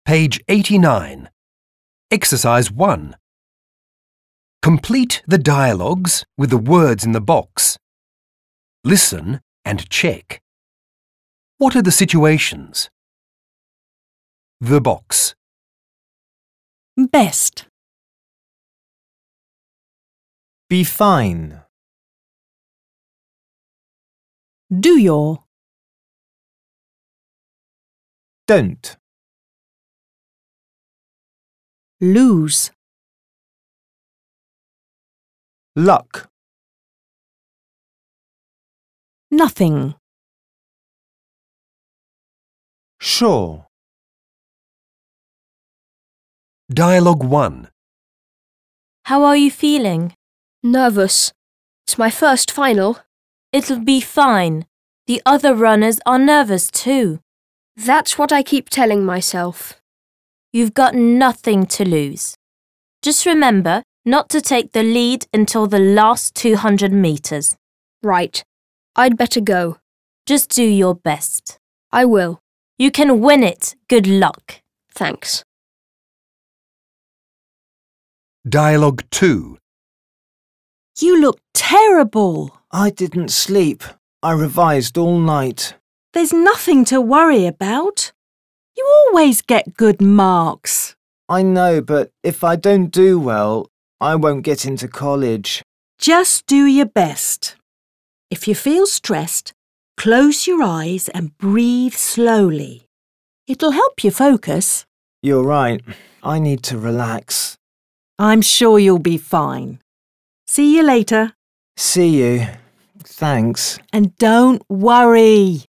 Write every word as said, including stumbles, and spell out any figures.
Page eighty-nine. Exercise one. Complete the dialogues with the words in the box. Listen and check. What are the situations? The box. Best. Be fine. Do your. Don't. Lose. Luck. Nothing. Sure. Dialogue one. How are you feeling? Nervous. It's my first final. It'll be fine. The other runners are nervous too. That's what I keep telling myself. You've got nothing to lose. Just remember not to take the lead until the last two hundred metres. Right. I'd better go. Just do your best. I will. You can win it. Good luck. Thanks. Dialogue two. You look terrible. I didn't sleep. I revised all night. There's nothing to worry about. You always get good marks. I know, but if I don't do well, I won't get into college. Just do your best. If you feel stressed, close your eyes and breathe slowly. It'll help you focus. You're right. I need to relax. I'm sure you'll be fine. See you later. See you. Thanks. And don't worry.